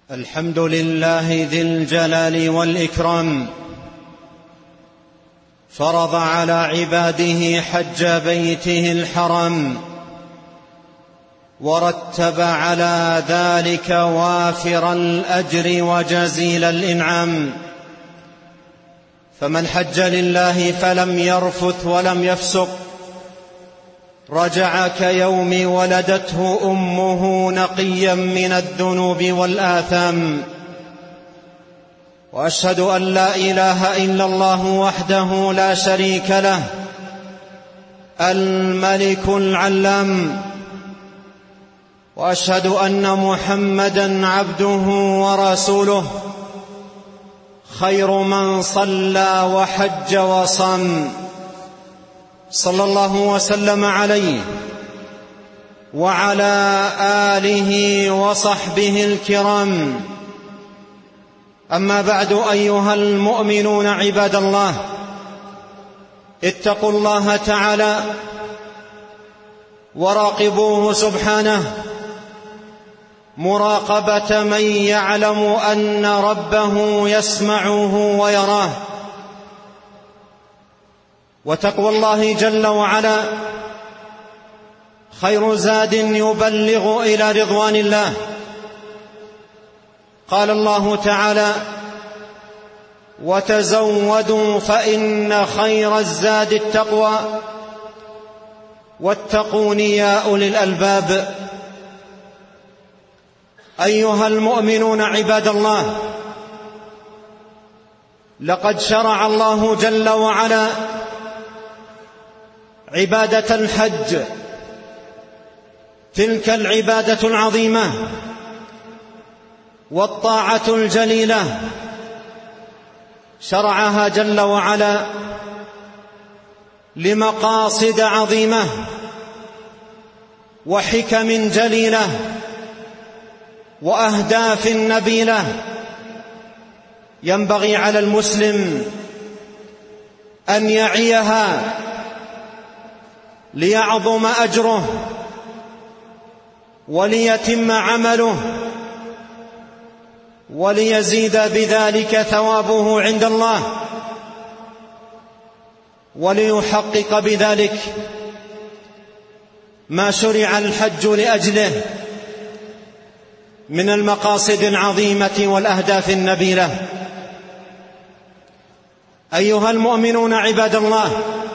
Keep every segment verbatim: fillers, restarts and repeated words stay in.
الحمد لله ذي الجلال والإكرام، فرض على عباده حج بيته الحرام، ورتب على ذلك وافر الأجر وجزيل الإنعام. فمن حج لله فلم يرفث ولم يفسق رجع كيوم ولدته أمه نقيا من الذنوب والآثام. وأشهد أن لا إله إلا الله وحده لا شريك له الملك العلام، وأشهد أن محمدًا عبده ورسوله خير من صلى وحج وصام، صلى الله وسلم عليه وعلى آله وصحبه الكرام. أما بعد، أيها المؤمنون عباد الله، اتقوا الله تعالى وراقبوه سبحانه مراقبة من يعلم أن ربه يسمعه ويراه. وتقوى الله جل وعلا خير زاد يبلغ إلى رضوان الله. قال الله تعالى: وتزودوا فإن خير الزاد التقوى واتقون يا أولي الألباب. أيها المؤمنون عباد الله، لقد شرع الله جل وعلا عبادة الحج، تلك العبادة العظيمة والطاعة الجليلة، شرعها جل وعلا لمقاصد عظيمة وحكم جليلة وأهداف نبيلة. ينبغي على المسلم أن يعيها ليعظم أجره وليتم عمله وليزيد بذلك ثوابه عند الله، وليحقق بذلك ما شرع الحج لأجله من المقاصد العظيمة والأهداف النبيلة. أيها المؤمنون عباد الله،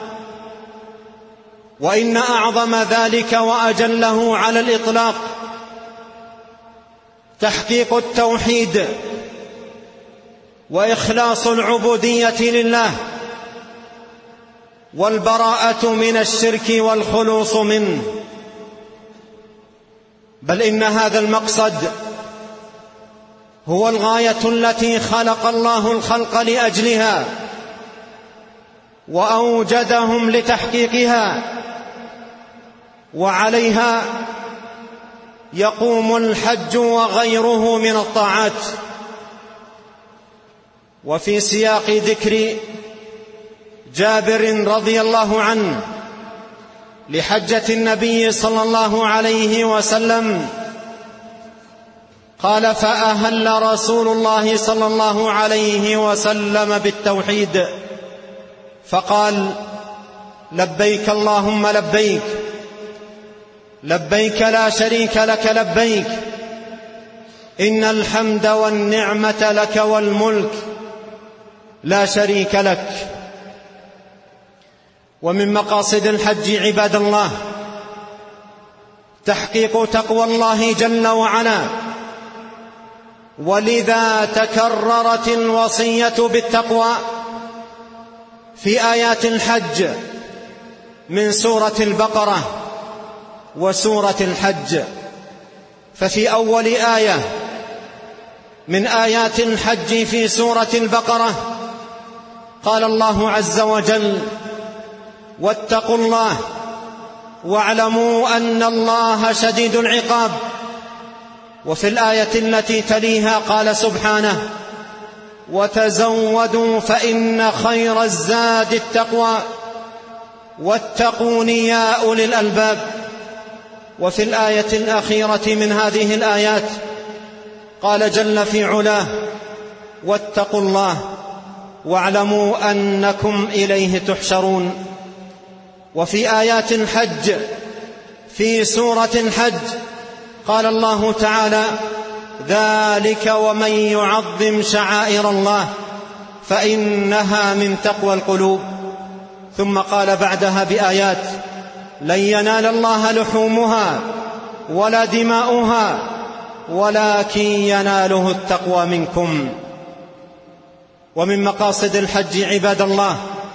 وإن أعظم ذلك وأجله على الإطلاق تحقيق التوحيد وإخلاص العبودية لله والبراءة من الشرك والخلوص منه. بل إن هذا المقصد هو الغاية التي خلق الله الخلق لأجلها وأوجدهم لتحقيقها، وعليها يقوم الحج وغيره من الطاعات. وفي سياق ذكر جابر رضي الله عنه لحجة النبي صلى الله عليه وسلم قال: فأهل رسول الله صلى الله عليه وسلم بالتوحيد فقال: لبيك اللهم لبيك، لبيك لا شريك لك لبيك، إن الحمد والنعمة لك والملك لا شريك لك. ومن مقاصد الحج عباد الله تحقيق تقوى الله جل وعلا، ولذا تكررت الوصية بالتقوى في آيات الحج من سورة البقرة وسورة الحج. ففي أول آية من آيات الحج في سورة البقرة قال الله عز وجل: واتقوا الله واعلموا أن الله شديد العقاب. وفي الآية التي تليها قال سبحانه: وتزودوا فإن خير الزاد التقوى واتقون يا أولي الألباب. وفي الآية الأخيرة من هذه الآيات قال جل في علاه: واتقوا الله واعلموا أنكم إليه تحشرون. وفي آيات الحج في سورة الحج قال الله تعالى: ذلك ومن يعظم شعائر الله فإنها من تقوى القلوب. ثم قال بعدها بآيات: لن ينال الله لحومها ولا دماؤها ولكن يناله التقوى منكم. ومن مقاصد الحج عباد الله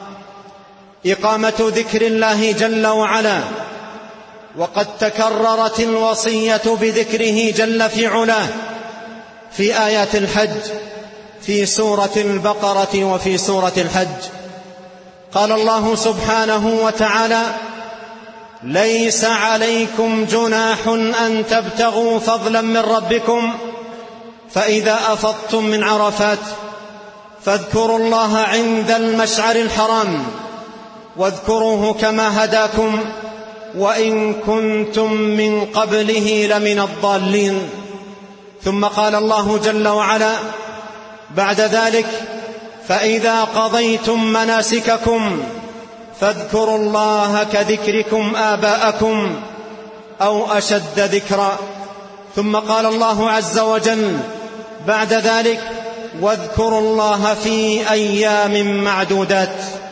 إقامة ذكر الله جل وعلا، وقد تكررت الوصية بذكره جل في علاه في آيات الحج في سورة البقرة وفي سورة الحج. قال الله سبحانه وتعالى: ليس عليكم جناح أن تبتغوا فضلا من ربكم فإذا أفضتم من عرفات فاذكروا الله عند المشعر الحرام واذكروه كما هداكم وإن كنتم من قبله لمن الضالين. ثم قال الله جل وعلا بعد ذلك: فإذا قضيتم مناسككم فاذكروا الله كذكركم آباءكم أو أشد ذكرا. ثم قال الله عز وجل بعد ذلك: واذكروا الله في أيام معدودات.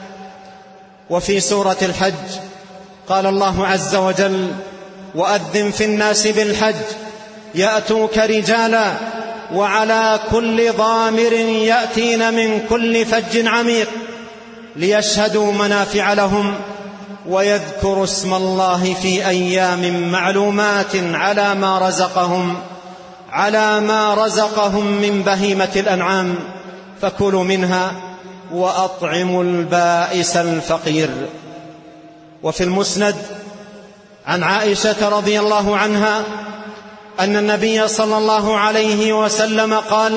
وفي سورة الحج قال الله عز وجل: وأذن في الناس بالحج يأتوك رجالا وعلى كل ضامر يأتين من كل فج عميق ليشهدوا منافع لهم ويذكروا اسم الله في أيام معلومات على ما رزقهم على ما رزقهم من بهيمة الأنعام فكلوا منها وأطعموا البائس الفقير. وفي المسند عن عائشة رضي الله عنها أن النبي صلى الله عليه وسلم قال: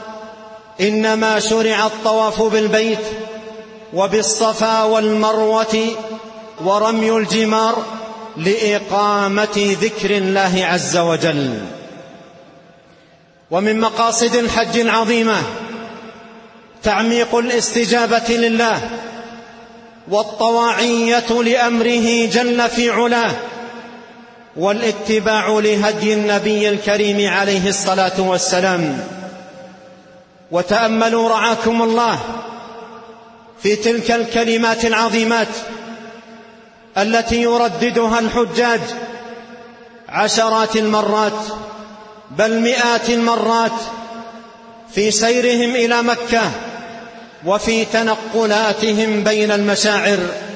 إنما شرع الطواف بالبيت وبالصفا والمروة ورمي الجمار لإقامة ذكر الله عز وجل. ومن مقاصد الحج العظيمة تعميق الاستجابة لله والطواعية لأمره جل في علاه والاتباع لهدي النبي الكريم عليه الصلاة والسلام. وتأملوا رعاكم الله في تلك الكلمات العظيمات التي يرددها الحجاج عشرات المرات بل مئات المرات في سيرهم إلى مكة وفي تنقلاتهم بين المشاعر: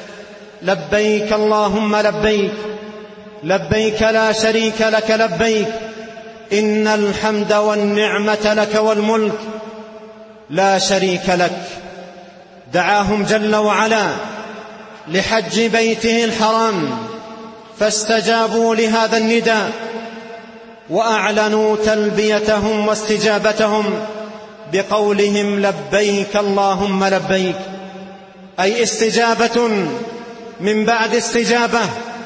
لبيك اللهم لبيك لبيك لا شريك لك لبيك إن الحمد والنعمة لك والملك لا شريك لك. دعاهم جل وعلا لحج بيته الحرام فاستجابوا لهذا النداء وأعلنوا تلبيتهم واستجابتهم بقولهم: لبيك اللهم لبيك، أي استجابة من بعد استجابة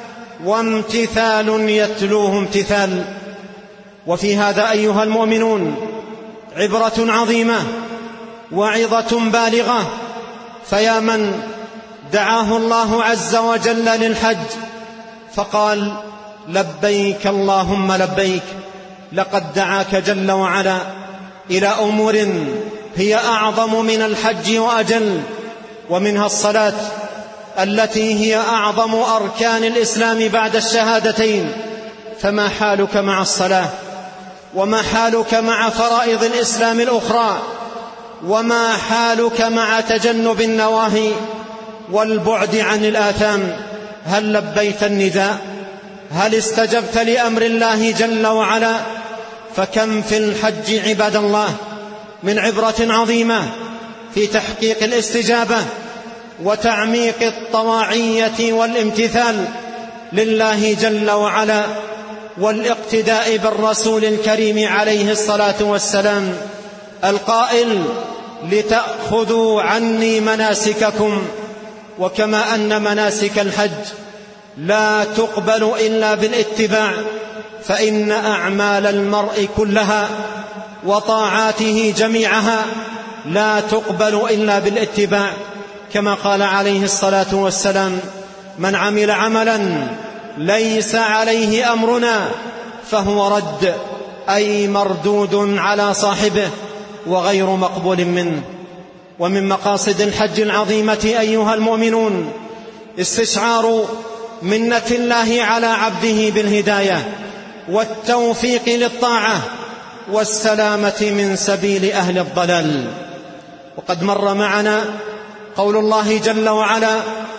وامتثال يتلوه امتثال. وفي هذا أيها المؤمنون عبرة عظيمة وعظة بالغة، فيا من دعاه الله عز وجل للحج فقال: لبيك اللهم لبيك، لقد دعاك جل وعلا إلى أمور هي أعظم من الحج وأجل، ومنها الصلاة التي هي أعظم أركان الإسلام بعد الشهادتين. فما حالك مع الصلاة؟ وما حالك مع فرائض الإسلام الأخرى؟ وما حالك مع تجنب النواهي والبعد عن الآثام؟ هل لبيت النداء؟ هل استجبت لأمر الله جل وعلا؟ فكم في الحج عباد الله من عبرة عظيمة في تحقيق الاستجابة وتعميق الطواعية والامتثال لله جل وعلا والاقتداء بالرسول الكريم عليه الصلاة والسلام القائل: لتأخذوا عني مناسككم. وكما أن مناسك الحج لا تقبل إلا بالاتباع، فإن أعمال المرء كلها وطاعاته جميعها لا تقبل إلا بالاتباع، كما قال عليه الصلاة والسلام: من عمل عملا ليس عليه أمرنا فهو رد، أي مردود على صاحبه وغير مقبول منه. ومن مقاصد الحج العظيمة أيها المؤمنون استشعار منة الله على عبده بالهداية والتوفيق للطاعة والسلامة من سبيل أهل الضلال. وقد مر معنا قول الله جل وعلا: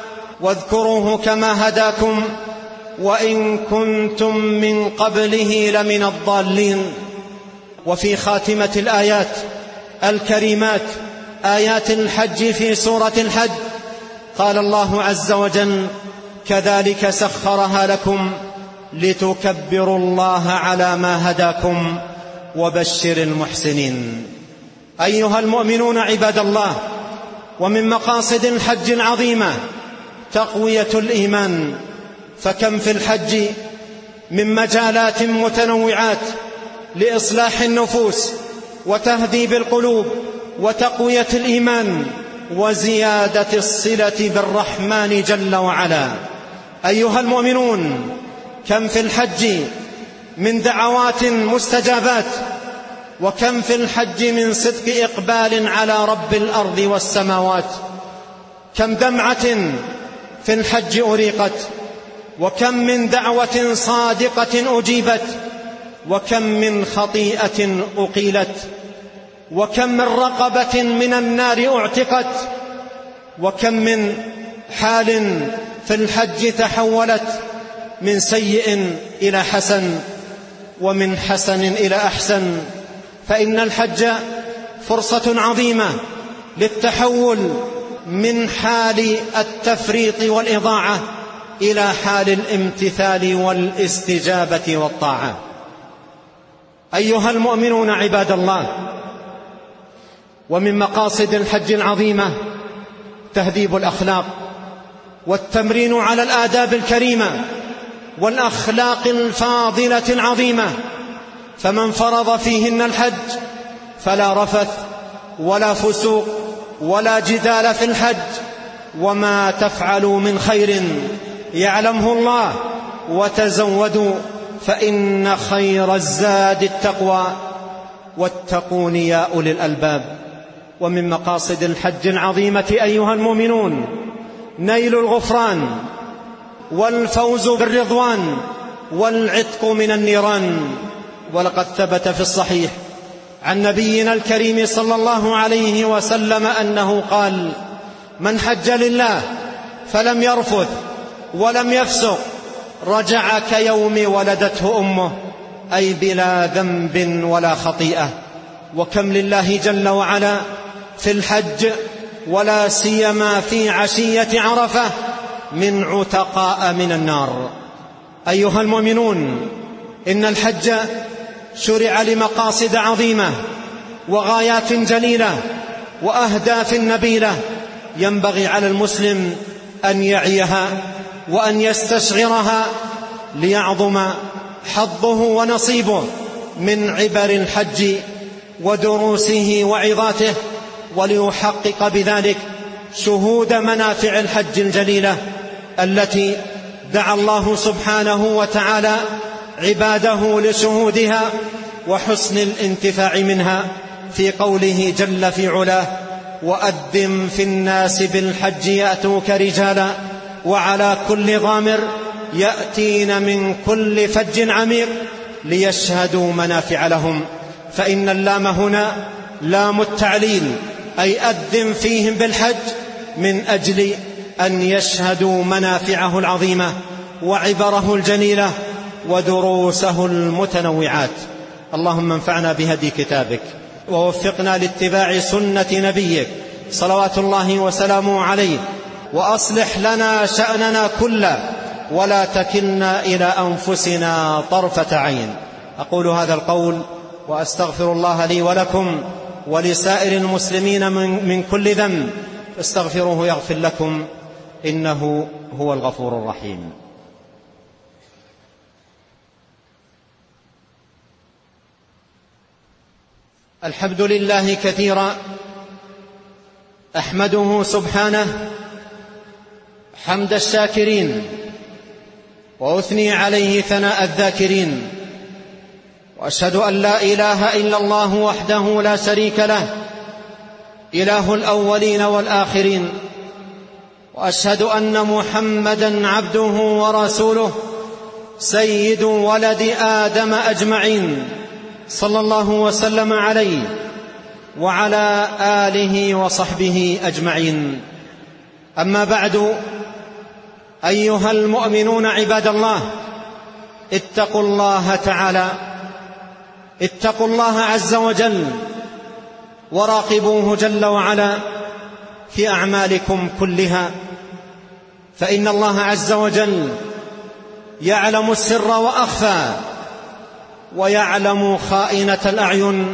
واذكروه كما هداكم وإن كنتم من قبله لمن الضالين. وفي خاتمة الآيات الكريمات آيات الحج في سورة الحج قال الله عز وجل: كذلك سخرها لكم لتكبروا الله على ما هداكم وبشر المحسنين. أيها المؤمنون عباد الله، ومن مقاصد الحج العظيمة تقوية الإيمان، فكم في الحج من مجالات متنوعات لإصلاح النفوس وتهذيب القلوب وتقوية الإيمان وزيادة الصلة بالرحمن جل وعلا. أيها المؤمنون، كم في الحج من دعوات مستجابات، وكم في الحج من صدق إقبال على رب الأرض والسماوات. كم دمعة في الحج أريقت، وكم من دعوة صادقة أجيبت، وكم من خطيئة أقيلت، وكم من رقبة من النار أعتقت، وكم من حال في الحج تحولت من سيء إلى حسن ومن حسن إلى أحسن. فإن الحج فرصة عظيمة للتحول من حال التفريط والإضاعة إلى حال الامتثال والاستجابة والطاعة. أيها المؤمنون عباد الله، ومن مقاصد الحج العظيمة تهذيب الأخلاق والتمرين على الآداب الكريمة والأخلاق الفاضلة العظيمة. فمن فرض فيهن الحج فلا رفث ولا فسوق ولا جدال في الحج. وما تفعلوا من خير يعلمه الله وتزودوا فإن خير الزاد التقوى واتقون يا أولي الألباب. ومن مقاصد الحج العظيمة أيها المؤمنون نيل الغفران والفوز بالرضوان والعتق من النيران. ولقد ثبت في الصحيح عن نبينا الكريم صلى الله عليه وسلم أنه قال: من حج لله فلم يرفث ولم يفسق رجع كيوم ولدته أمه، أي بلا ذنب ولا خطيئة. وكم لله جل وعلا في الحج ولا سيما في عشية عرفة من عتقاء من النار. أيها المؤمنون، إن الحج شرع لمقاصد عظيمة وغايات جليلة وأهداف نبيلة ينبغي على المسلم أن يعيها وأن يستشعرها ليعظم حظه ونصيبه من عبر الحج ودروسه وعظاته، وليحقق بذلك شهود منافع الحج الجليلة التي دعا الله سبحانه وتعالى عباده لشهودها وحسن الانتفاع منها في قوله جل في علاه: وأذن في الناس بالحج يأتوك رجالا وعلى كل ضامر يأتين من كل فج عميق ليشهدوا منافع لهم. فإن اللام هنا لام التعليل، أي أذن فيهم بالحج من أجل أن يشهدوا منافعه العظيمة وعبره الجليلة ودروسه المتنوعات. اللهم انفعنا بهدي كتابك ووفقنا لاتباع سنة نبيك صلوات الله وسلامه عليه، وأصلح لنا شأننا كله ولا تكلنا إلى أنفسنا طرفة عين. أقول هذا القول وأستغفر الله لي ولكم ولسائر المسلمين من, من كل ذنب، فاستغفروه يغفر لكم إنه هو الغفور الرحيم. الحمد لله كثيرا، أحمده سبحانه حمد الشاكرين، وأثني عليه ثناء الذاكرين، وأشهد أن لا إله إلا الله وحده لا شريك له، إله الأولين والآخرين، وأشهد أن محمدًا عبده ورسوله سيد ولد آدم أجمعين، صلى الله وسلم عليه وعلى آله وصحبه أجمعين. أما بعد، أيها المؤمنون عباد الله، اتقوا الله تعالى، اتقوا الله عز وجل، وراقبوه جل وعلا في أعمالكم كلها، فإن الله عز وجل يعلم السر وأخفى، ويعلم خائنة الأعين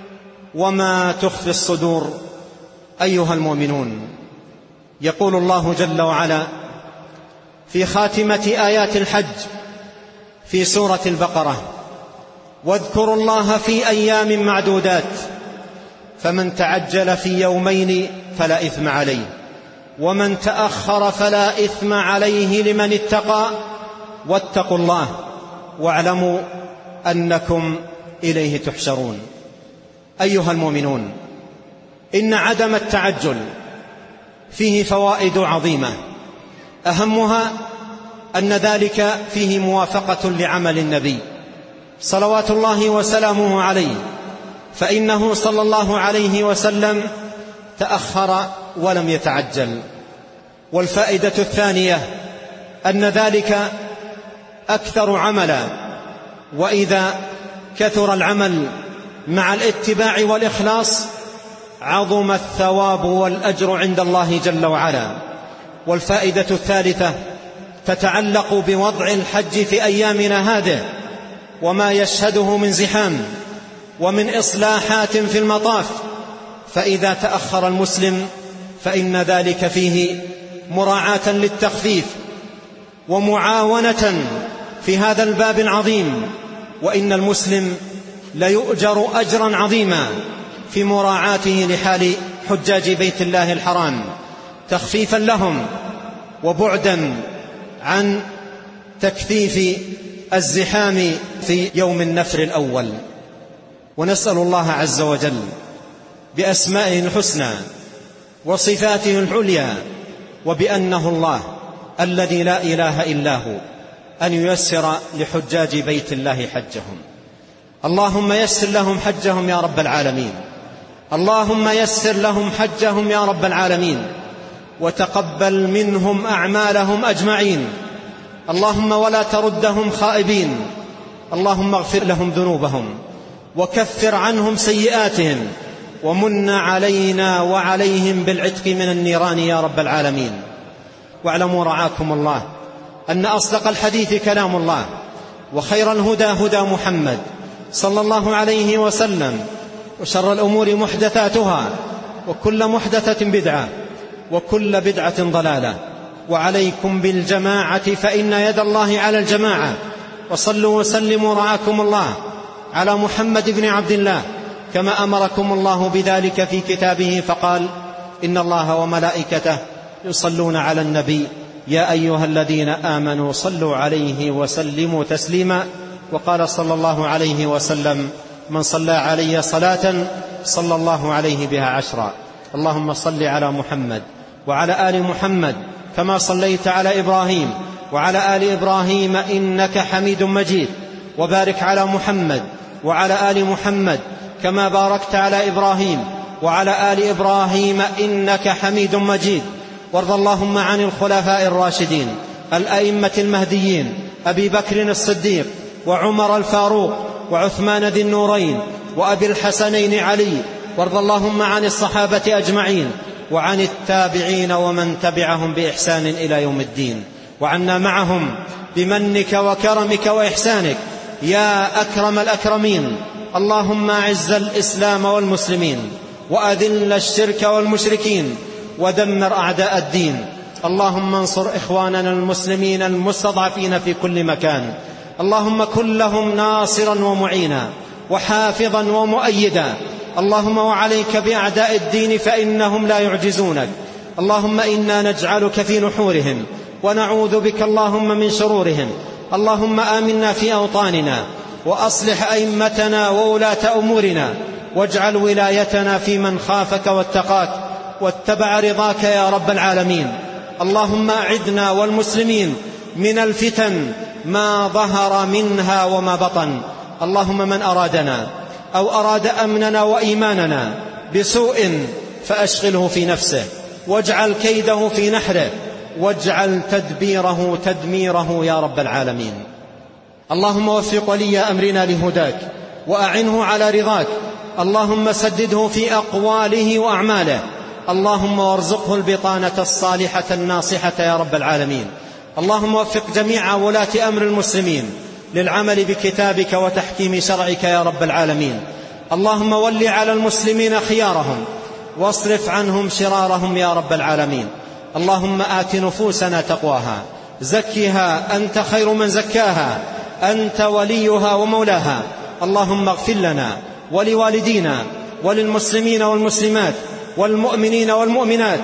وما تخفي الصدور. أيها المؤمنون، يقول الله جل وعلا في خاتمة آيات الحج في سورة البقرة: واذكروا الله في أيام معدودات، فمن تعجل في يومين فلا إثم عليه، ومن تأخر فلا إثم عليه لمن اتقى، واتقوا الله واعلموا أنكم إليه تحشرون. أيها المؤمنون، إن عدم التعجل فيه فوائد عظيمة، أهمها أن ذلك فيه موافقة لعمل النبي صلوات الله وسلامه عليه، فإنه صلى الله عليه وسلم تأخر ولم يتعجل. والفائدة الثانية أن ذلك أكثر عملا، وإذا كثر العمل مع الاتباع والإخلاص عظم الثواب والأجر عند الله جل وعلا. والفائدة الثالثة تتعلق بوضع الحج في أيامنا هذه وما يشهده من زحام ومن إصلاحات في المطاف، فإذا تأخر المسلم فإن ذلك فيه مراعاة للتخفيف ومعاونة في هذا الباب العظيم، وإن المسلم ليؤجر أجرا عظيما في مراعاته لحال حجاج بيت الله الحرام، تخفيفا لهم وبعدا عن تكثيف الزحام في يوم النفر الأول. ونسأل الله عز وجل بأسمائه الحسنى وصفاته العليا وبأنه الله الذي لا إله إلا هو أن ييسر لحجاج بيت الله حجهم. اللهم يسر لهم حجهم يا رب العالمين، اللهم يسر لهم حجهم يا رب العالمين، وتقبل منهم أعمالهم أجمعين. اللهم ولا تردهم خائبين، اللهم اغفر لهم ذنوبهم وكفر عنهم سيئاتهم، ومن علينا وعليهم بالعتق من النيران يا رب العالمين. واعلموا رعاكم الله أن أصدق الحديث كلام الله، وخير الهدى هدى محمد صلى الله عليه وسلم، وشر الأمور محدثاتها، وكل محدثة بدعة، وكل بدعة ضلالة. وعليكم بالجماعة فإن يد الله على الجماعة. وصلوا وسلموا رعاكم الله على محمد بن عبد الله كما أمركم الله بذلك في كتابه، فقال: إن الله وملائكته يصلون على النبي يا أيها الذين آمنوا صلوا عليه وسلموا تسليما. وقال صلى الله عليه وسلم: من صلى علي صلاة صلى الله عليه بها عشرا. اللهم صل على محمد وعلى آل محمد كما صليت على إبراهيم وعلى آل إبراهيم إنك حميد مجيد، وبارك على محمد وعلى آل محمد كما باركت على إبراهيم وعلى آل إبراهيم إنك حميد مجيد. وارض اللهم عن الخلفاء الراشدين الأئمة المهديين أبي بكر الصديق وعمر الفاروق وعثمان ذي النورين وأبي الحسنين علي. وارض اللهم عن الصحابة أجمعين وعن التابعين ومن تبعهم بإحسان إلى يوم الدين، وعنا معهم بمنك وكرمك وإحسانك يا أكرم الأكرمين. اللهم أعز الإسلام والمسلمين، وأذل الشرك والمشركين، ودمر أعداء الدين. اللهم انصر إخواننا المسلمين المستضعفين في كل مكان، اللهم كن لهم ناصرا ومعينا وحافظا ومؤيدا. اللهم وعليك بأعداء الدين فإنهم لا يعجزونك. اللهم إنا نجعلك في نحورهم ونعوذ بك اللهم من شرورهم. اللهم آمنا في أوطاننا وأصلح أئمتنا وولاة أمورنا، واجعل ولايتنا في من خافك واتقاك واتبع رضاك يا رب العالمين. اللهم أعذنا والمسلمين من الفتن ما ظهر منها وما بطن. اللهم من أرادنا أو أراد أمننا وإيماننا بسوء فأشغله في نفسه، واجعل كيده في نحره، واجعل تدبيره تدميره يا رب العالمين. اللهم وفق ولي أمرنا لهداك وأعنه على رضاك. اللهم سدده في أقواله وأعماله. اللهم وارزقه البطانة الصالحة الناصحة يا رب العالمين. اللهم وفق جميع ولاة أمر المسلمين للعمل بكتابك وتحكيم شرعك يا رب العالمين. اللهم ول على المسلمين خيارهم واصرف عنهم شرارهم يا رب العالمين. اللهم آت نفوسنا تقواها، زكها أنت خير من زكاها، أنت وليها ومولاها. اللهم اغفر لنا ولوالدينا وللمسلمين والمسلمات والمؤمنين والمؤمنات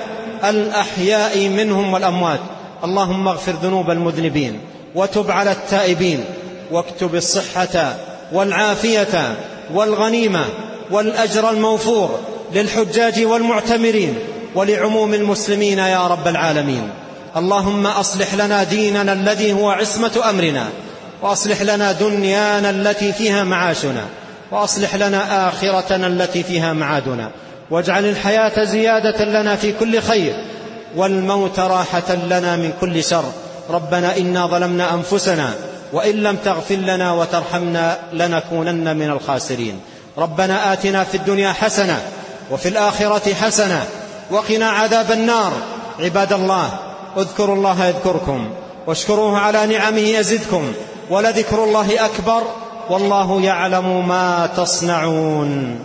الأحياء منهم والأموات. اللهم اغفر ذنوب المذنبين وتب على التائبين، واكتب الصحة والعافية والغنيمة والأجر الموفور للحجاج والمعتمرين ولعموم المسلمين يا رب العالمين. اللهم أصلح لنا ديننا الذي هو عصمة أمرنا، وأصلح لنا دنيانا التي فيها معاشنا، وأصلح لنا آخرتنا التي فيها معادنا، واجعل الحياة زيادة لنا في كل خير والموت راحة لنا من كل شر. ربنا إنا ظلمنا أنفسنا وإن لم تغفر لنا وترحمنا لنكونن من الخاسرين. ربنا آتنا في الدنيا حسنة وفي الآخرة حسنة وقنا عذاب النار. عباد الله، اذكروا الله يذكركم واشكروه على نعمه يزدكم، ولذكر الله أكبر والله يعلم ما تصنعون.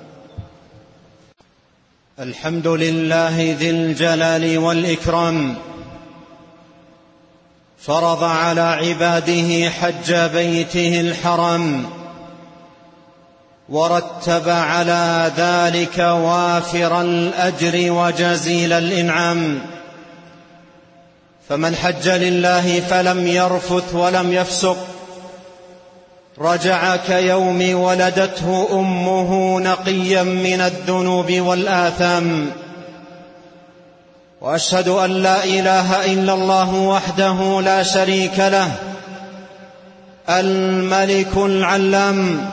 الحمد لله ذي الجلال والإكرام، فرض على عباده حج بيته الحرام، ورتب على ذلك وافر الأجر وجزيل الإنعام. فمن حج لله فلم يرفث ولم يفسق رجع كيوم ولدته أمه نقيا من الذنوب والآثام. وأشهد أن لا إله إلا الله وحده لا شريك له الملك العلام،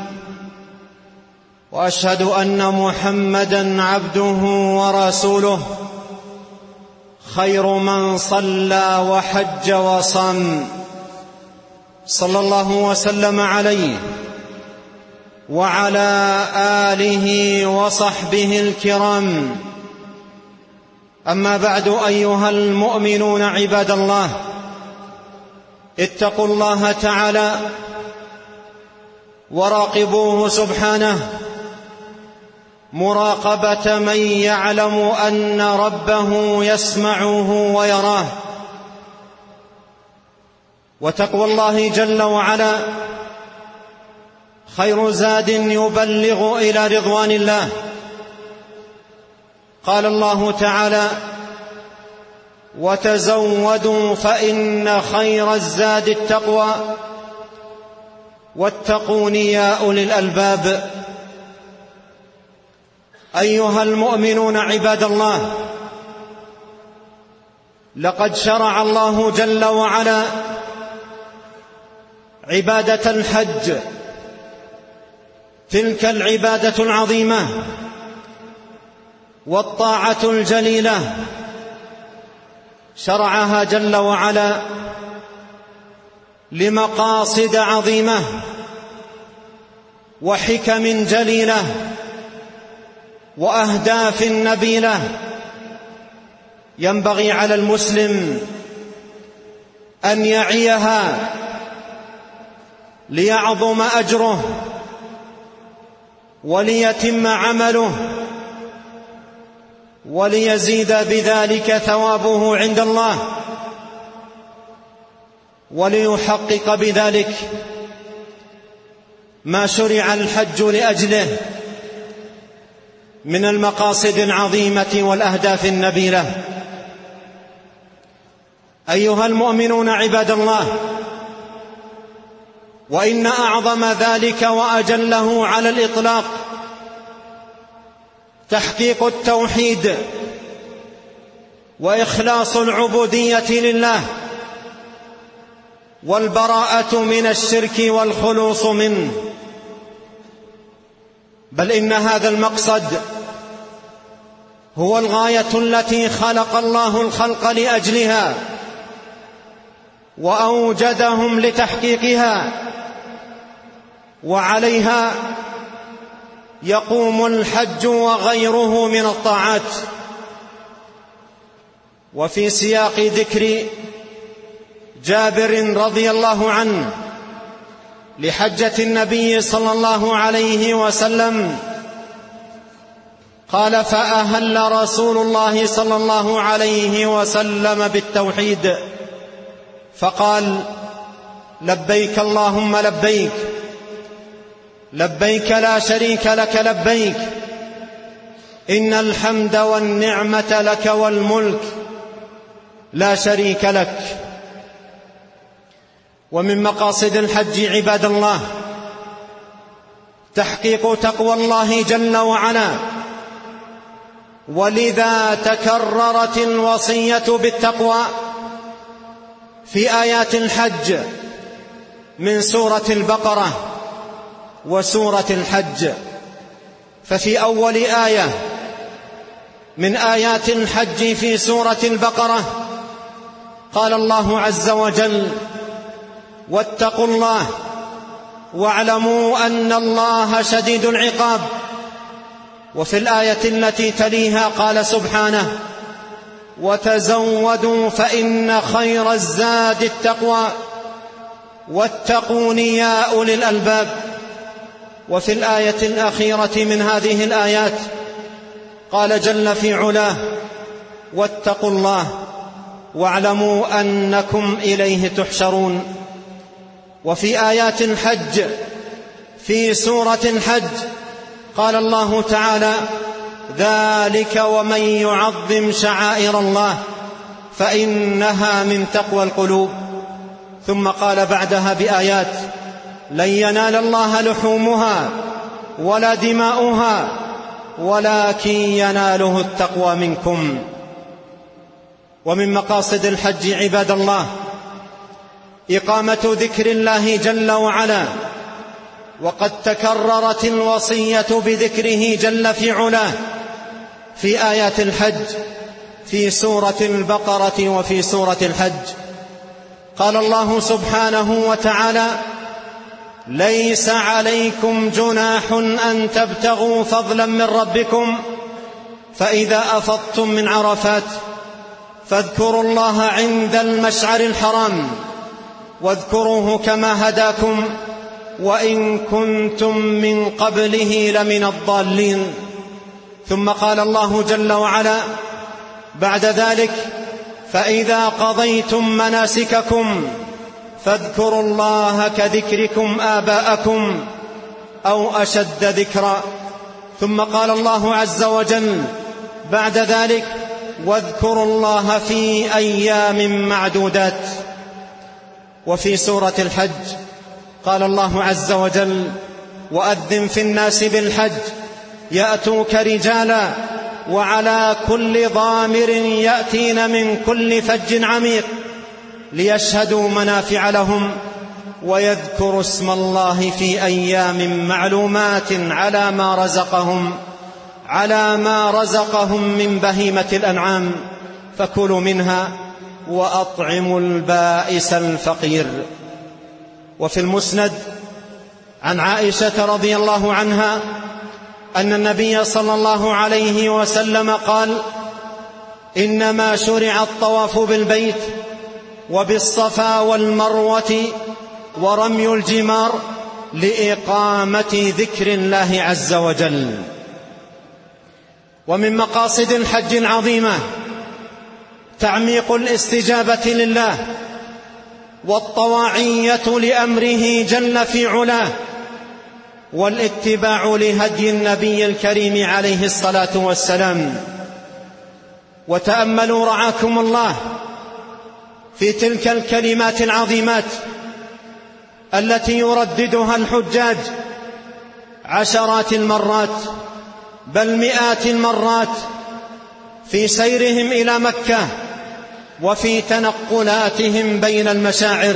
وأشهد أن محمدًا عبده ورسوله خير من صلى وحج وصام، صلى الله وسلم عليه وعلى آله وصحبه الكرام. أما بعد، أيها المؤمنون عباد الله، اتقوا الله تعالى وراقبوه سبحانه مراقبة من يعلم أن ربه يسمعه ويراه. وتقوى الله جل وعلا خير زاد يبلغ إلى رضوان الله. قال الله تعالى: وتزودوا فإن خير الزاد التقوى واتقون يا أولي الألباب. أيها المؤمنون عباد الله، لقد شرع الله جل وعلا عبادة الحج، تلك العبادة العظيمة والطاعة الجليلة، شرعها جل وعلا لمقاصد عظيمة وحكم جليلة وأهداف نبيلة. ينبغي على المسلم أن يعيها ليعظم أجره وليتم عمله وليزيد بذلك ثوابه عند الله، وليحقق بذلك ما شرع الحج لأجله من المقاصد العظيمة والأهداف النبيلة. أيها المؤمنون عباد الله، وإن أعظم ذلك وأجله على الإطلاق تحقيق التوحيد وإخلاص العبودية لله والبراءة من الشرك والخلوص منه. بل إن هذا المقصد هو الغاية التي خلق الله الخلق لأجلها وأوجدهم لتحقيقها، وعليها يقوم الحج وغيره من الطاعات. وفي سياق ذكر جابر رضي الله عنه لحجة النبي صلى الله عليه وسلم قال: فأهل رسول الله صلى الله عليه وسلم بالتوحيد فقال: لبيك اللهم لبيك، لبيك لا شريك لك لبيك، إن الحمد والنعمة لك والملك لا شريك لك. ومن مقاصد الحج عباد الله تحقيق تقوى الله جل وعلا، ولذا تكررت الوصية بالتقوى في آيات الحج من سورة البقرة وسورة الحج. ففي أول آية من آيات الحج في سورة البقرة قال الله عز وجل: واتقوا الله واعلموا أن الله شديد العقاب. وفي الآية التي تليها قال سبحانه: وتزودوا فإن خير الزاد التقوى واتقون يا أولي الألباب. وفي الآية الأخيرة من هذه الآيات قال جل في علاه: واتقوا الله واعلموا أنكم إليه تحشرون. وفي آيات الحج في سورة الحج قال الله تعالى: ذلك ومن يعظم شعائر الله فإنها من تقوى القلوب. ثم قال بعدها بآيات: لن ينال الله لحومها ولا دماؤها ولكن يناله التقوى منكم. ومن مقاصد الحج عباد الله إقامة ذكر الله جل وعلا، وقد تكررت الوصية بذكره جل في علاه في آيات الحج في سورة البقرة وفي سورة الحج. قال الله سبحانه وتعالى: ليس عليكم جناح أن تبتغوا فضلا من ربكم فإذا أفضتم من عرفات فاذكروا الله عند المشعر الحرام واذكروه كما هداكم وإن كنتم من قبله لمن الضالين. ثم قال الله جل وعلا بعد ذلك: فإذا قضيتم مناسككم فاذكروا الله كذكركم آباءكم أو أشد ذكرا. ثم قال الله عز وجل بعد ذلك: واذكروا الله في أيام معدودات. وفي سورة الحج قال الله عز وجل: وأذن في الناس بالحج يأتوك رجالا وعلى كل ضامر يأتين من كل فج عميق ليشهدوا منافع لهم ويذكروا اسم الله في أيام معلومات على ما رزقهم على ما رزقهم من بهيمة الأنعام فكلوا منها وأطعموا البائس الفقير. وفي المسند عن عائشة رضي الله عنها أن النبي صلى الله عليه وسلم قال: إنما شرع الطواف بالبيت وبالصفا والمروة ورمي الجمار لإقامة ذكر الله عز وجل. ومن مقاصد الحج العظيمة تعميق الاستجابة لله والطواعية لأمره جل في علاه، والاتباع لهدي النبي الكريم عليه الصلاة والسلام. وتأملوا رعاكم الله في تلك الكلمات العظيمات التي يرددها الحجاج عشرات المرات بل مئات المرات في سيرهم إلى مكة وفي تنقلاتهم بين المشاعر: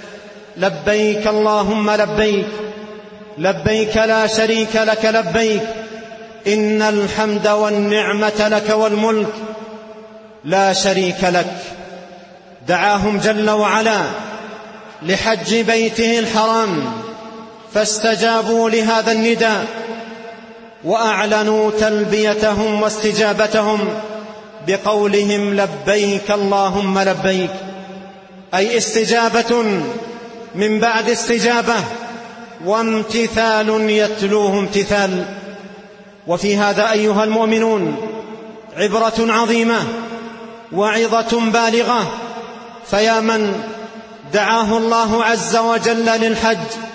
لبيك اللهم لبيك، لبيك لا شريك لك لبيك، إن الحمد والنعمة لك والملك لا شريك لك. دعاهم جل وعلا لحج بيته الحرام فاستجابوا لهذا النداء وأعلنوا تلبيتهم واستجابتهم بقولهم: لبيك اللهم لبيك، أي استجابة من بعد استجابة، وامتثال يتلوه امتثال. وفي هذا أيها المؤمنون عبرة عظيمة وعظة بالغة، فيا من دعاه الله عز وجل للحج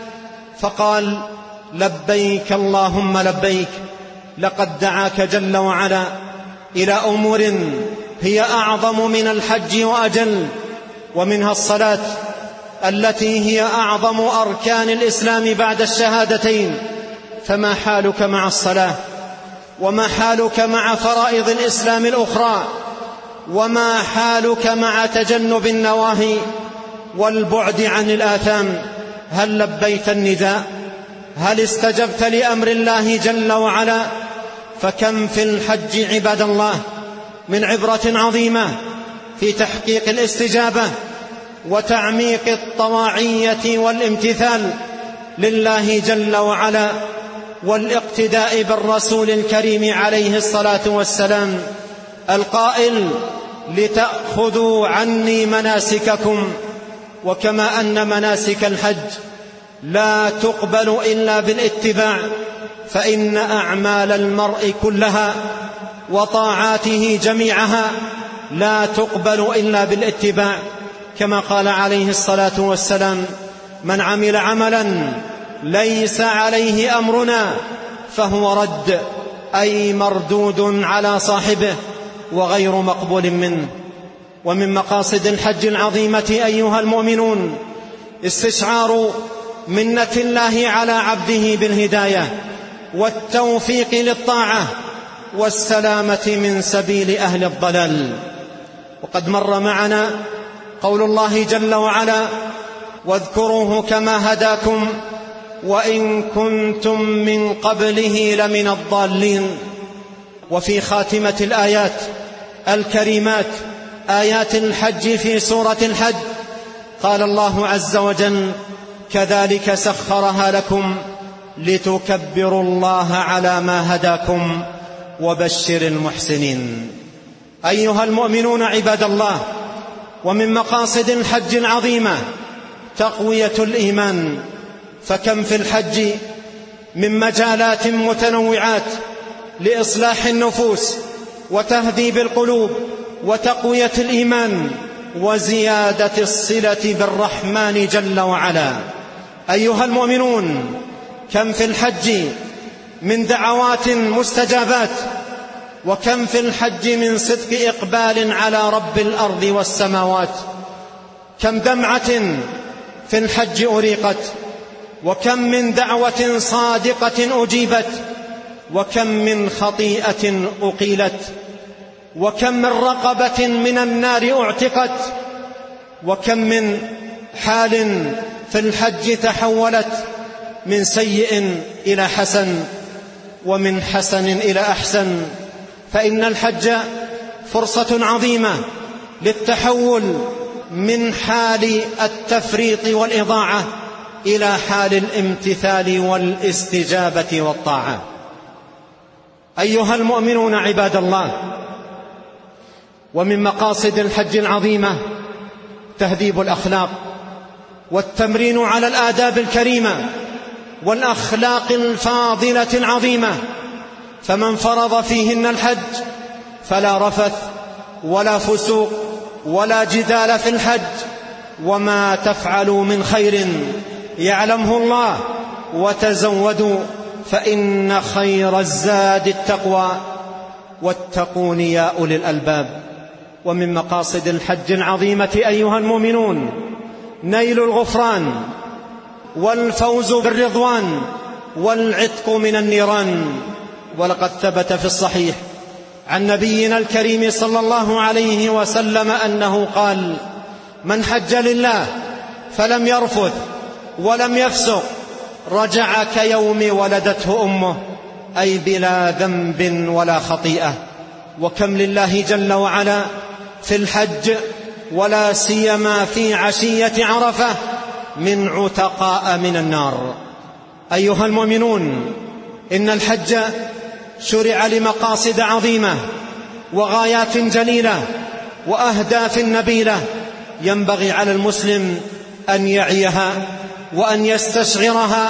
فقال: لبيك اللهم لبيك، لقد دعاك جل وعلا إلى أمور هي أعظم من الحج وأجل، ومنها الصلاة التي هي أعظم أركان الإسلام بعد الشهادتين. فما حالك مع الصلاة؟ وما حالك مع فرائض الإسلام الأخرى؟ وما حالك مع تجنب النواهي والبعد عن الآثام؟ هل لبيت النداء؟ هل استجبت لأمر الله جل وعلا؟ فكم في الحج عباد الله من عبرة عظيمة في تحقيق الاستجابة وتعميق الطواعية والامتثال لله جل وعلا، والاقتداء بالرسول الكريم عليه الصلاة والسلام القائل: لتأخذوا عني مناسككم. وكما أن مناسك الحج لا تقبل إلا بالاتباع، فإن أعمال المرء كلها وطاعاته جميعها لا تقبل إلا بالاتباع، كما قال عليه الصلاة والسلام: من عمل عملا ليس عليه أمرنا فهو رد، أي مردود على صاحبه وغير مقبول منه. ومن مقاصد الحج العظيمة أيها المؤمنون استشعار منة الله على عبده بالهداية والتوفيق للطاعة والسلامة من سبيل أهل الضلال. وقد مر معنا قول الله جل وعلا: واذكروه كما هداكم وإن كنتم من قبله لمن الضالين. وفي خاتمة الآيات الكريمات آيات الحج في سورة الحج قال الله عز وجل: كذلك سخرها لكم لتكبروا الله على ما هداكم وبشر المحسنين. أيها المؤمنون عباد الله، ومن مقاصد الحج العظيمة تقوية الإيمان، فكم في الحج من مجالات متنوعات لإصلاح النفوس وتهذيب القلوب وتقوية الإيمان وزيادة الصلة بالرحمن جل وعلا. أيها المؤمنون، كم في الحج من دعوات مستجابات، وكم في الحج من صدق إقبال على رب الأرض والسماوات. كم دمعة في الحج أريقت، وكم من دعوة صادقة أجيبت، وكم من خطيئة أقيلت، وكم من رقبة من النار أعتقت، وكم من حال في الحج تحولت من سيء إلى حسن ومن حسن إلى أحسن. فإن الحج فرصة عظيمة للتحول من حال التفريط والإضاعة إلى حال الامتثال والاستجابة والطاعة. أيها المؤمنون عباد الله، ومن مقاصد الحج العظيمة تهذيب الأخلاق والتمرين على الآداب الكريمة والأخلاق الفاضلة العظيمة، فمن فرض فيهن الحج فلا رفث ولا فسوق ولا جدال في الحج، وما تفعلوا من خير يعلمه الله وتزودوا فإن خير الزاد التقوى واتقون يا أولي الألباب. ومن مقاصد الحج العظيمة أيها المؤمنون نيل الغفران والفوز بالرضوان والعتق من النيران. ولقد ثبت في الصحيح عن نبينا الكريم صلى الله عليه وسلم أنه قال: من حج لله فلم يرفث ولم يفسق رجع كيوم ولدته أمه، أي بلا ذنب ولا خطيئة. وكم لله جل وعلا في الحج ولا سيما في عشية عرفة من عتقاء من النار. أيها المؤمنون إن الحج شرع لمقاصد عظيمة وغايات جليلة وأهداف نبيلة ينبغي على المسلم أن يعيها وأن يستشعرها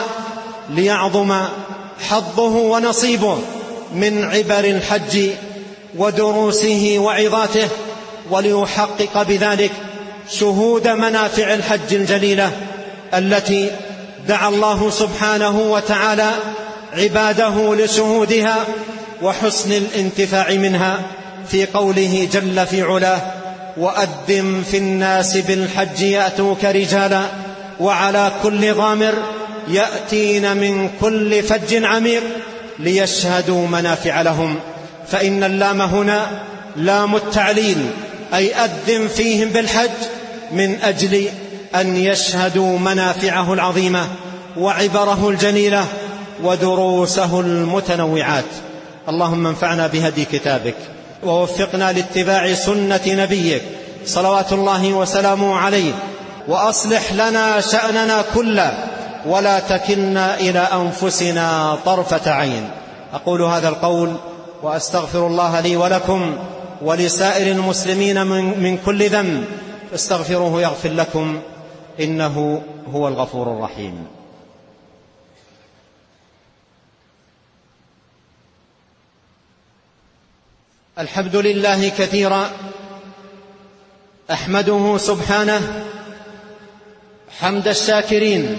ليعظم حظه ونصيبه من عبر الحج ودروسه وعظاته، وليحقق بذلك شهود منافع الحج الجليلة التي دعا الله سبحانه وتعالى عباده لشهودها وحسن الانتفاع منها في قوله جل في علاه: وأذن في الناس بالحج يأتوك رجالا وعلى كل ضامر يأتين من كل فج عميق ليشهدوا منافع لهم. فإن اللام هنا لام التعليل، أي أذن فيهم بالحج من أجل أن يشهدوا منافعه العظيمة وعبره الجليلة ودروسه المتنوعات. اللهم انفعنا بهدي كتابك ووفقنا لاتباع سنة نبيك صلوات الله وسلامه عليه، وأصلح لنا شأننا كله ولا تكلنا إلى أنفسنا طرفة عين. أقول هذا القول وأستغفر الله لي ولكم ولسائر المسلمين من, من كل ذنب، فاستغفروه يغفر لكم إنه هو الغفور الرحيم. الحمد لله كثيرا، أحمده سبحانه حمد الشاكرين،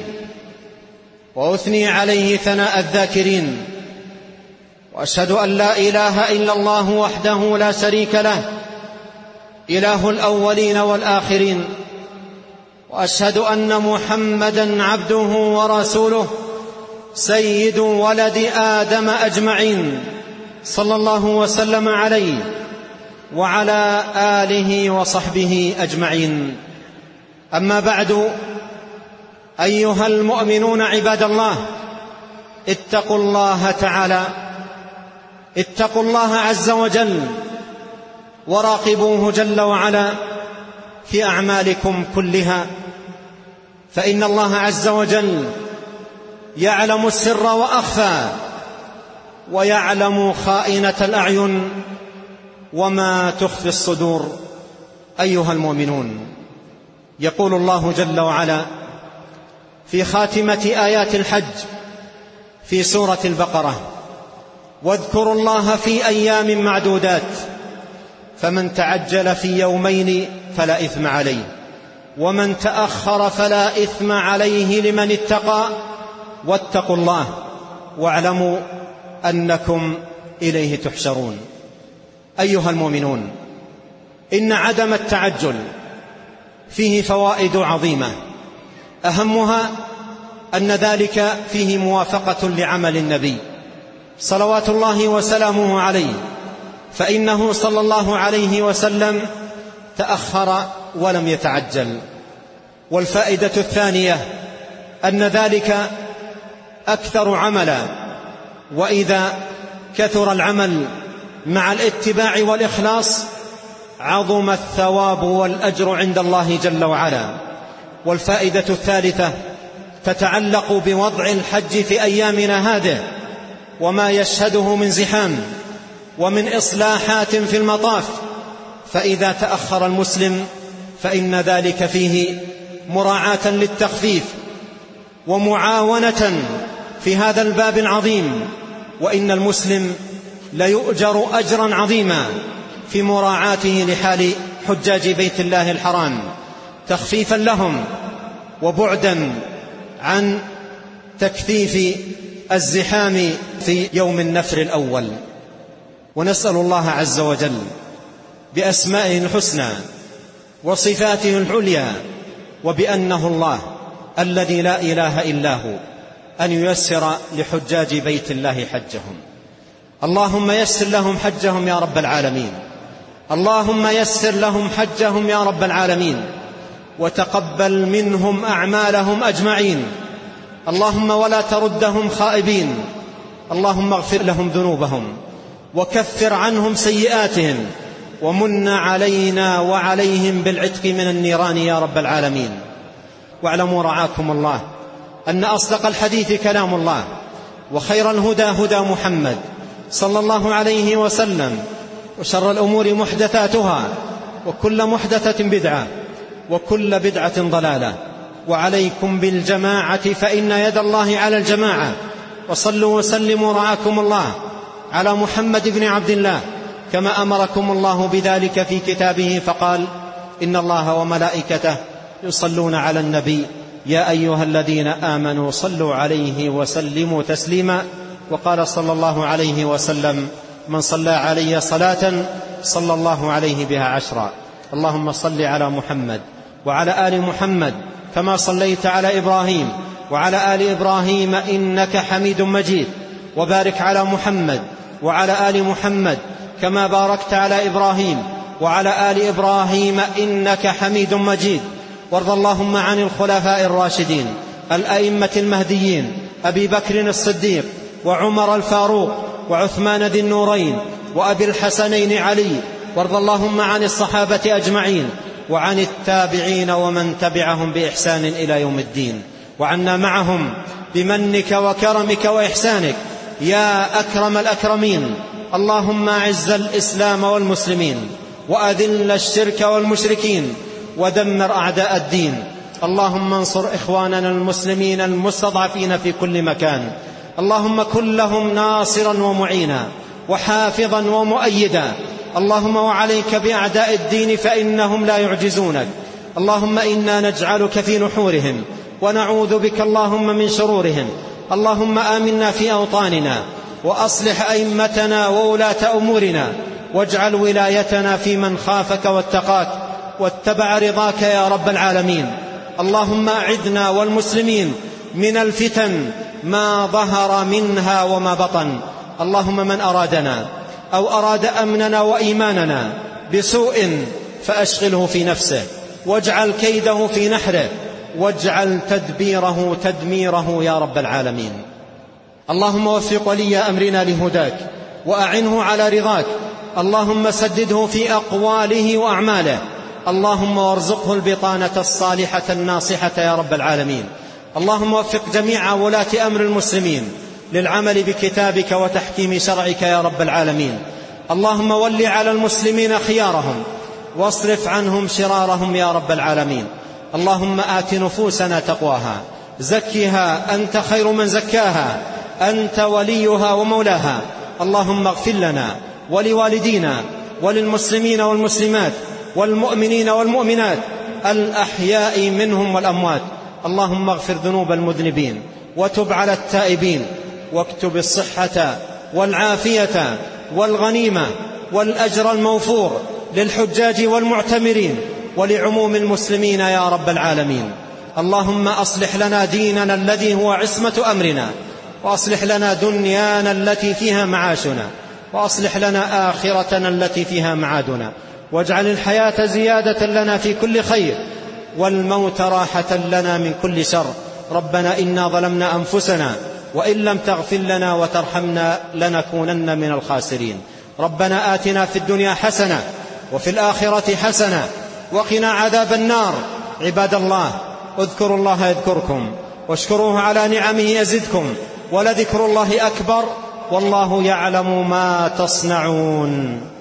وأثني عليه ثناء الذاكرين، وأشهد أن لا إله إلا الله وحده لا شريك له إله الأولين والآخرين، وأشهد أن محمدًا عبده ورسوله سيد ولد آدم أجمعين، صلى الله وسلم عليه وعلى آله وصحبه أجمعين. أما بعد، أيها المؤمنون عباد الله، اتقوا الله تعالى، اتقوا الله عز وجل، وراقبوه جل وعلا في أعمالكم كلها، فإن الله عز وجل يعلم السر وأخفى، ويعلم خائنة الأعين وما تخفي الصدور. أيها المؤمنون، يقول الله جل وعلا في خاتمة آيات الحج في سورة البقرة: واذكروا الله في أيام معدودات فمن تعجل في يومين فلا إثم عليه ومن تأخر فلا إثم عليه لمن اتقى واتقوا الله واعلموا أنكم إليه تحشرون. أيها المؤمنون، إن عدم التعجل فيه فوائد عظيمة، أهمها أن ذلك فيه موافقة لعمل النبي صلوات الله وسلامه عليه، فإنه صلى الله عليه وسلم تأخر ولم يتعجل. والفائدة الثانية أن ذلك أكثر عملا، وإذا كثر العمل مع الاتباع والإخلاص عظم الثواب والأجر عند الله جل وعلا. والفائدة الثالثة تتعلق بوضع الحج في أيامنا هذه وما يشهده من زحام ومن إصلاحات في المطاف، فإذا تأخر المسلم فإن ذلك فيه مراعاة للتخفيف ومعاونة في هذا الباب العظيم. وإن المسلم ليؤجر أجرا عظيما في مراعاته لحال حجاج بيت الله الحرام، تخفيفا لهم وبعدا عن تكثيف الزحام في يوم النفر الأول. ونسأل الله عز وجل بأسمائه الحسنى وصفاته العليا وبأنه الله الذي لا إله إلا هو أن ييسر لحجاج بيت الله حجهم. اللهم يسر لهم حجهم يا رب العالمين. اللهم يسر لهم حجهم يا رب العالمين، وتقبل منهم أعمالهم أجمعين. اللهم ولا تردهم خائبين. اللهم اغفر لهم ذنوبهم وكفر عنهم سيئاتهم، ومن علينا وعليهم بالعتق من النيران يا رب العالمين. واعلموا رعاكم الله أن أصدق الحديث كلام الله، وخير الهدى هدى محمد صلى الله عليه وسلم، وشر الأمور محدثاتها، وكل محدثة بدعة، وكل بدعة ضلالة. وعليكم بالجماعة فإن يد الله على الجماعة. وصلوا وسلموا رعاكم الله على محمد بن عبد الله كما أمركم الله بذلك في كتابه، فقال: إن الله وملائكته يصلون على النبي يا أيها الذين آمنوا صلوا عليه وسلموا تسليما. وقال صلى الله عليه وسلم: من صلى علي صلاة صلى الله عليه بها عشرا. اللهم صل على محمد وعلى آل محمد كما صليت على إبراهيم وعلى آل إبراهيم إنك حميد مجيد، وبارك على محمد وعلى آل محمد كما باركت على إبراهيم وعلى آل إبراهيم إنك حميد مجيد. وارض اللهم عن الخلفاء الراشدين الأئمة المهديين أبي بكر الصديق وعمر الفاروق وعثمان ذي النورين وأبي الحسنين علي. وارض اللهم عن الصحابة أجمعين وعن التابعين ومن تبعهم بإحسان إلى يوم الدين، وعنا معهم بمنك وكرمك وإحسانك يا أكرم الأكرمين. اللهم أعز الإسلام والمسلمين، وأذل الشرك والمشركين، ودمر أعداء الدين. اللهم انصر إخواننا المسلمين المستضعفين في كل مكان. اللهم كن لهم ناصرا ومعينا وحافظا ومؤيدا. اللهم وعليك بأعداء الدين فإنهم لا يعجزونك. اللهم إنا نجعلك في نحورهم ونعوذ بك اللهم من شرورهم. اللهم آمنا في أوطاننا، وأصلح أئمتنا وولاة أمورنا، واجعل ولايتنا في من خافك واتقاك واتبع رضاك يا رب العالمين. اللهم أعذنا والمسلمين من الفتن ما ظهر منها وما بطن. اللهم من أرادنا أو أراد أمننا وإيماننا بسوء فأشغله في نفسه، واجعل كيده في نحره، واجعل تدبيره تدميره يا رب العالمين. اللهم وفق ولي أمرنا لهداك، وأعنه على رضاك. اللهم سدده في أقواله وأعماله. اللهم وارزقه البطانة الصالحة الناصحة يا رب العالمين. اللهم وفق جميع ولاة أمر المسلمين للعمل بكتابك وتحكيم شرعك يا رب العالمين. اللهم ول على المسلمين خيارهم، واصرف عنهم شرارهم يا رب العالمين. اللهم آت نفوسنا تقواها، زكها أنت خير من زكاها، أنت وليها ومولاها. اللهم اغفر لنا ولوالدينا وللمسلمين والمسلمات والمؤمنين والمؤمنات الأحياء منهم والأموات. اللهم اغفر ذنوب المذنبين، وتب على التائبين، واكتب الصحة والعافية والغنيمة والأجر الموفور للحجاج والمعتمرين ولعموم المسلمين يا رب العالمين. اللهم أصلح لنا ديننا الذي هو عصمة أمرنا، وأصلح لنا دنيانا التي فيها معاشنا، وأصلح لنا آخرتنا التي فيها معادنا، واجعل الحياة زيادة لنا في كل خير، والموت راحة لنا من كل شر. ربنا إنا ظلمنا أنفسنا، وإن لم تغفر لنا وترحمنا لنكونن من الخاسرين. ربنا آتنا في الدنيا حسنة وفي الآخرة حسنة وقنا عذاب النار. عباد الله، اذكروا الله يذكركم، واشكروه على نعمه يزدكم، ولذكر الله أكبر، والله يعلم ما تصنعون.